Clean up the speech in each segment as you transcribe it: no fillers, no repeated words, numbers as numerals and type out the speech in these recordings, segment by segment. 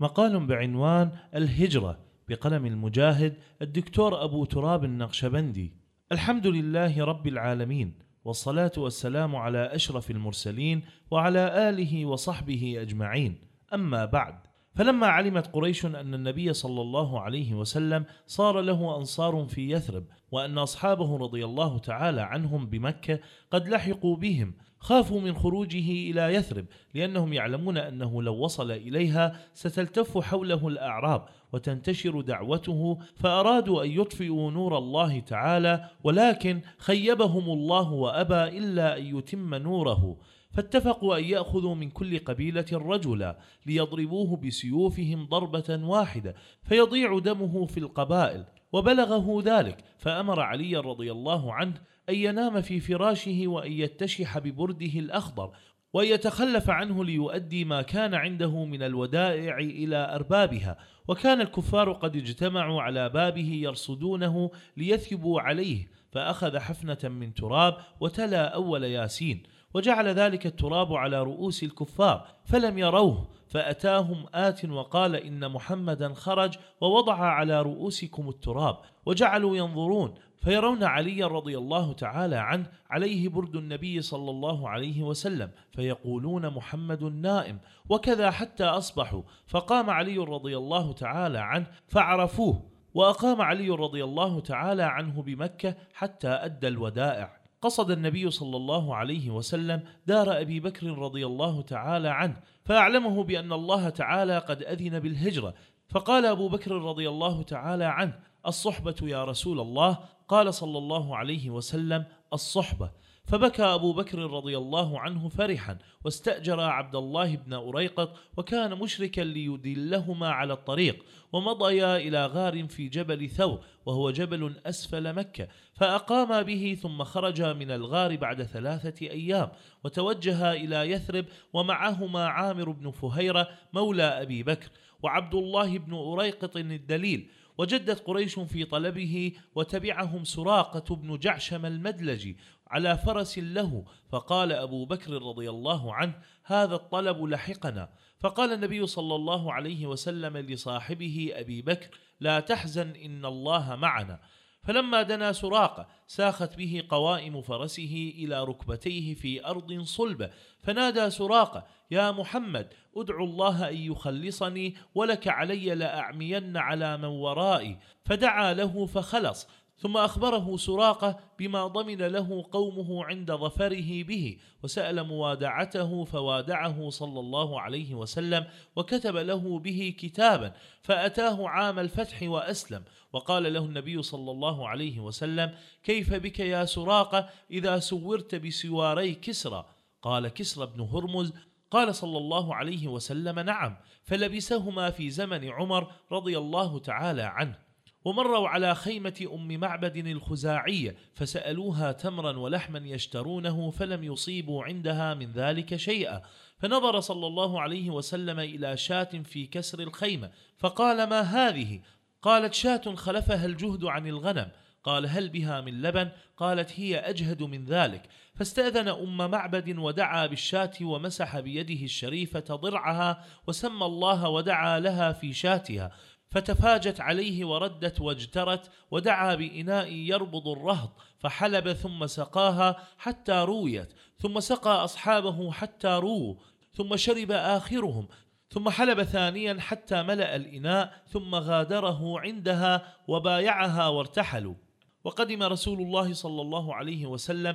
مقال بعنوان الهجرة بقلم المجاهد الدكتور أبو تراب النقشبندي. الحمد لله رب العالمين، والصلاة والسلام على أشرف المرسلين وعلى آله وصحبه أجمعين. أما بعد، فلما علمت قريش أن النبي صلى الله عليه وسلم صار له أنصار في يثرب، وأن أصحابه رضي الله تعالى عنهم بمكة قد لحقوا بهم، خافوا من خروجه إلى يثرب، لأنهم يعلمون أنه لو وصل إليها ستلتف حوله الأعراب وتنتشر دعوته، فأرادوا أن يطفئوا نور الله تعالى، ولكن خيبهم الله وأبى إلا أن يتم نوره، فاتفقوا أن يأخذوا من كل قبيلة رجلا ليضربوه بسيوفهم ضربة واحدة فيضيع دمه في القبائل. وبلغه ذلك فأمر علي رضي الله عنه أن ينام في فراشه وأن يتشح ببرده الأخضر وأن يتخلف عنه ليؤدي ما كان عنده من الودائع إلى أربابها، وكان الكفار قد اجتمعوا على بابه يرصدونه ليثبوا عليه، فأخذ حفنة من تراب وتلا أول ياسين، وجعل ذلك التراب على رؤوس الكفار فلم يروه، فأتاهم آت وقال إن محمدا خرج ووضع على رؤوسكم التراب، وجعلوا ينظرون فيرون علي رضي الله تعالى عنه عليه برد النبي صلى الله عليه وسلم، فيقولون محمد نائم، وكذا حتى أصبحوا، فقام علي رضي الله تعالى عنه فعرفوه، وأقام علي رضي الله تعالى عنه بمكة حتى أدى الودائع. قصد النبي صلى الله عليه وسلم دار أبي بكر رضي الله تعالى عنه، فأعلمه بأن الله تعالى قد أذن بالهجرة، فقال أبو بكر رضي الله تعالى عنه: الصحبة يا رسول الله. قال صلى الله عليه وسلم: الصحبة. فبكى أبو بكر رضي الله عنه فرحا، واستأجر عبد الله بن أريقط، وكان مشركا ليدلهما على الطريق، ومضيا إلى غار في جبل ثور، وهو جبل أسفل مكة، فأقاما به، ثم خرجا من الغار بعد 3 أيام، وتوجها إلى يثرب، ومعهما عامر بن فهيرة مولى أبي بكر، وعبد الله بن أريقط الدليل. وجدت قريش في طلبه، وتبعهم سراقة بن جعشم المدلجي على فرس له، فقال أبو بكر رضي الله عنه: هذا الطلب لحقنا. فقال النبي صلى الله عليه وسلم لصاحبه أبي بكر: لا تحزن إن الله معنا. فلما دنا سراقة ساخت به قوائم فرسه إلى ركبتيه في أرض صلبة، فنادى سراقة: يا محمد، ادعو الله أن يخلصني، ولك علي لأعمين على من ورائي. فدعا له فخلص، ثم أخبره سراقة بما ضمن له قومه عند ظفره به، وسأل موادعته، فوادعه صلى الله عليه وسلم، وكتب له به كتابا، فأتاه عام الفتح وأسلم. وقال له النبي صلى الله عليه وسلم: كيف بك يا سراقة إذا سورت بسواري كسرى؟ قال: كسرى بن هرمز. قال صلى الله عليه وسلم: نعم، فلبسهما في زمن عمر رضي الله تعالى عنه. ومروا على خيمة أم معبد الخزاعية، فسألوها تمرا ولحما يشترونه، فلم يصيبوا عندها من ذلك شيئا، فنظر صلى الله عليه وسلم إلى شاة في كسر الخيمة، فقال: ما هذه؟ قالت: شاة خلفها الجهد عن الغنم. قال: هل بها من لبن؟ قالت: هي أجهد من ذلك. فاستأذن أم معبد ودعا بالشاة، ومسح بيده الشريفة ضرعها، وسمى الله ودعا لها في شاتها، فتفاجت عليه وردت واجترت، ودعا بإناء يربض الرهط، فحلب ثم سقاها حتى رويت، ثم سقى أصحابه حتى رووا، ثم شرب آخرهم، ثم حلب ثانيا حتى ملأ الإناء، ثم غادره عندها وبايعها وارتحلوا. وقدم رسول الله صلى الله عليه وسلم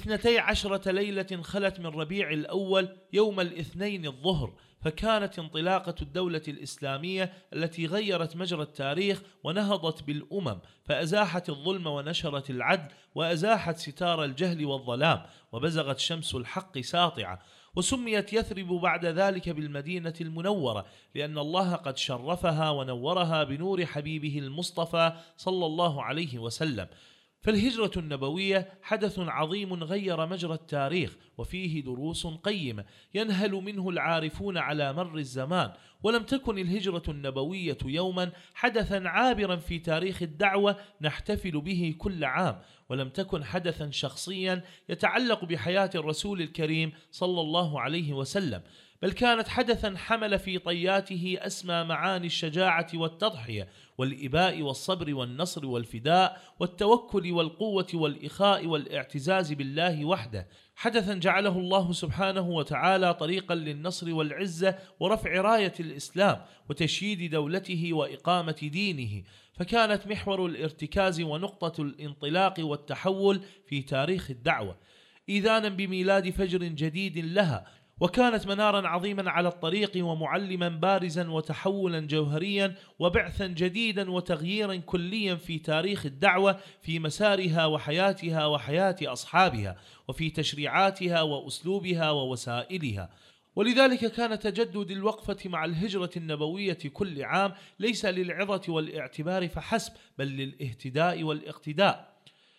ل12 ليلة خلت من ربيع الأول يوم الاثنين الظهر، فكانت انطلاقة الدولة الإسلامية التي غيرت مجرى التاريخ ونهضت بالأمم، فأزاحت الظلم ونشرت العدل، وأزاحت ستار الجهل والظلام، وبزغت شمس الحق ساطعة. وسميت يثرب بعد ذلك بالمدينة المنورة، لأن الله قد شرفها ونورها بنور حبيبه المصطفى صلى الله عليه وسلم. فالهجرة النبوية حدث عظيم غير مجرى التاريخ، وفيه دروس قيمة ينهل منه العارفون على مر الزمان. ولم تكن الهجرة النبوية يوما حدثا عابرا في تاريخ الدعوة نحتفل به كل عام، ولم تكن حدثا شخصيا يتعلق بحياة الرسول الكريم صلى الله عليه وسلم، بل كانت حدثا حمل في طياته أسمى معاني الشجاعة والتضحية والإباء والصبر والنصر والفداء والتوكل والقوة والإخاء والاعتزاز بالله وحده، حدثا جعله الله سبحانه وتعالى طريقا للنصر والعزة ورفع راية الإسلام وتشييد دولته وإقامة دينه، فكانت محور الارتكاز ونقطة الانطلاق والتحول في تاريخ الدعوة، إذانا بميلاد فجر جديد لها، وكانت منارا عظيما على الطريق ومعلما بارزا وتحولا جوهريا وبعثا جديدا وتغييرا كليا في تاريخ الدعوة، في مسارها وحياتها وحياة أصحابها، وفي تشريعاتها وأسلوبها ووسائلها. ولذلك كان تجدد الوقفة مع الهجرة النبوية كل عام ليس للعظة والاعتبار فحسب، بل للاهتداء والاقتداء.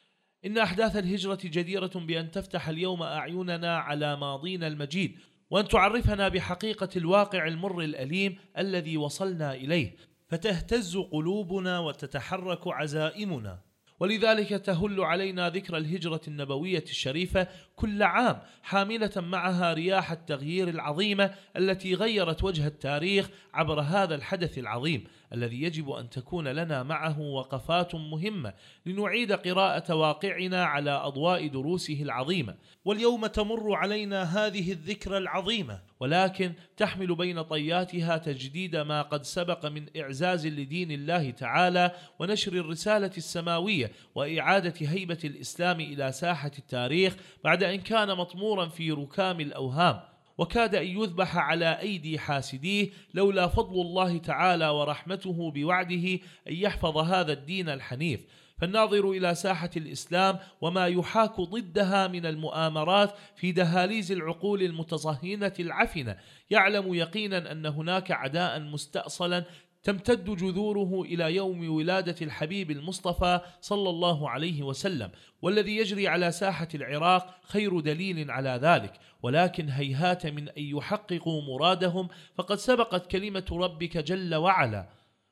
إن أحداث الهجرة جديرة بأن تفتح اليوم أعيننا على ماضينا المجيد، وأن تعرفنا بحقيقة الواقع المر الأليم الذي وصلنا إليه، فتهتز قلوبنا وتتحرك عزائمنا. ولذلك تهل علينا ذكرى الهجرة النبوية الشريفة كل عام، حاملة معها رياح التغيير العظيمة التي غيرت وجه التاريخ عبر هذا الحدث العظيم، الذي يجب أن تكون لنا معه وقفات مهمة لنعيد قراءة واقعنا على أضواء دروسه العظيمة. واليوم تمر علينا هذه الذكرى العظيمة، ولكن تحمل بين طياتها تجديد ما قد سبق من إعزاز لدين الله تعالى ونشر الرسالة السماوية وإعادة هيبة الإسلام إلى ساحة التاريخ بعد أن كان مطمورا في ركام الأوهام، وكاد أن يذبح على أيدي حاسديه لولا فضل الله تعالى ورحمته بوعده أن يحفظ هذا الدين الحنيف. فالناظر إلى ساحة الإسلام وما يحاك ضدها من المؤامرات في دهاليز العقول المتصهينة العفنة يعلم يقينا أن هناك عداء مستأصلا تمتد جذوره إلى يوم ولادة الحبيب المصطفى صلى الله عليه وسلم، والذي يجري على ساحة العراق خير دليل على ذلك. ولكن هيهات من أن يحققوا مرادهم، فقد سبقت كلمة ربك جل وعلا: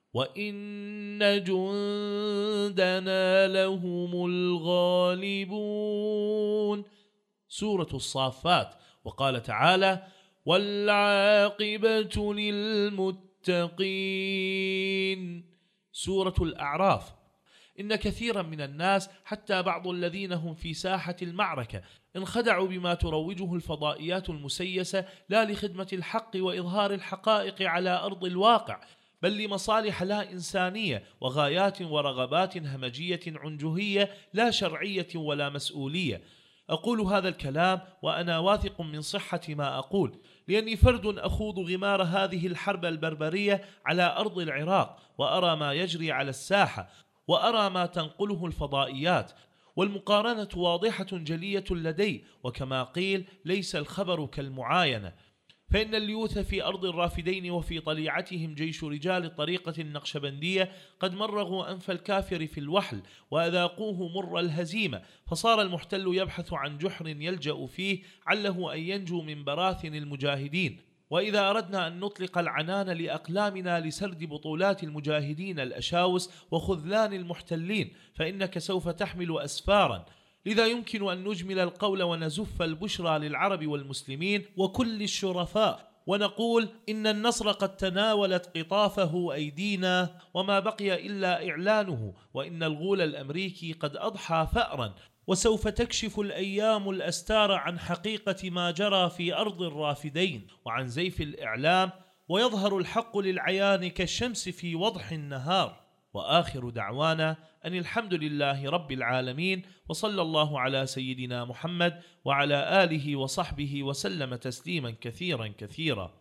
وإن جندنا لهم الغالبون، سورة الصافات. وقال تعالى: والعاقبة للمتقين، سورة الأعراف. إن كثيرا من الناس حتى بعض الذين هم في ساحة المعركة انخدعوا بما تروجه الفضائيات المسيسة لا لخدمة الحق وإظهار الحقائق على أرض الواقع، بل لمصالح لا إنسانية وغايات ورغبات همجية عنجهية لا شرعية ولا مسؤولية. أقول هذا الكلام وأنا واثق من صحة ما أقول، لأني فرد أخوض غمار هذه الحرب البربرية على أرض العراق، وأرى ما يجري على الساحة، وأرى ما تنقله الفضائيات، والمقارنة واضحة جلية لدي، وكما قيل: ليس الخبر كالمعاينة. فإن الليوث في أرض الرافدين وفي طليعتهم جيش رجال الطريقة النقشبندية قد مرغوا أنف الكافر في الوحل وأذاقوه مر الهزيمة، فصار المحتل يبحث عن جحر يلجأ فيه عله أن ينجو من براثن المجاهدين. وإذا أردنا أن نطلق العنان لأقلامنا لسرد بطولات المجاهدين الأشاوس وخذلان المحتلين، فإنك سوف تحمل أسفارا. لذا يمكن أن نجمل القول ونزف البشرى للعرب والمسلمين وكل الشرفاء، ونقول: إن النصر قد تناولت قطافه أيدينا وما بقي إلا إعلانه، وإن الغول الأمريكي قد أضحى فأرا، وسوف تكشف الأيام الأستار عن حقيقة ما جرى في أرض الرافدين وعن زيف الإعلام، ويظهر الحق للعيان كالشمس في وضح النهار. وآخر دعوانا أن الحمد لله رب العالمين، وصلى الله على سيدنا محمد وعلى آله وصحبه وسلم تسليما كثيرا كثيرا.